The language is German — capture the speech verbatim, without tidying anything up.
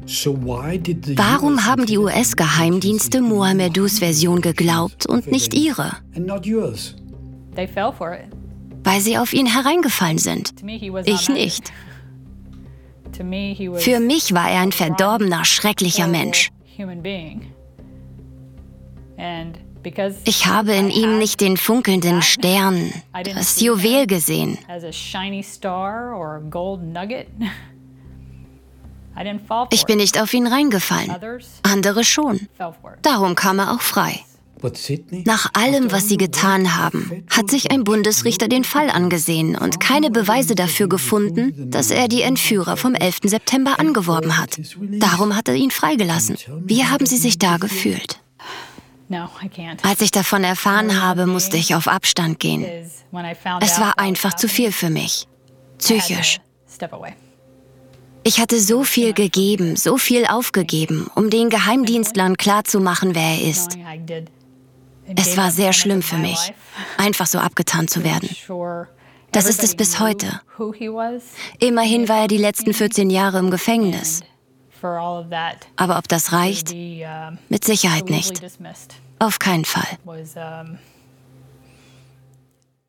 Warum haben die U S-Geheimdienste Mohamedous Version geglaubt und nicht ihre? Weil sie auf ihn hereingefallen sind. Ich nicht. Für mich war er ein verdorbener, schrecklicher Mensch. Ich habe in ihm nicht den funkelnden Stern, das Juwel gesehen. Ich bin nicht auf ihn reingefallen. Andere schon. Darum kam er auch frei. Nach allem, was sie getan haben, hat sich ein Bundesrichter den Fall angesehen und keine Beweise dafür gefunden, dass er die Entführer vom elften September angeworben hat. Darum hat er ihn freigelassen. Wie haben Sie sich da gefühlt? Als ich davon erfahren habe, musste ich auf Abstand gehen. Es war einfach zu viel für mich. Psychisch. Ich hatte so viel gegeben, so viel aufgegeben, um den Geheimdienstlern klarzumachen, wer er ist. Es war sehr schlimm für mich, einfach so abgetan zu werden. Das ist es bis heute. Immerhin war er die letzten vierzehn Jahre im Gefängnis. Aber ob das reicht? Mit Sicherheit nicht. Auf keinen Fall.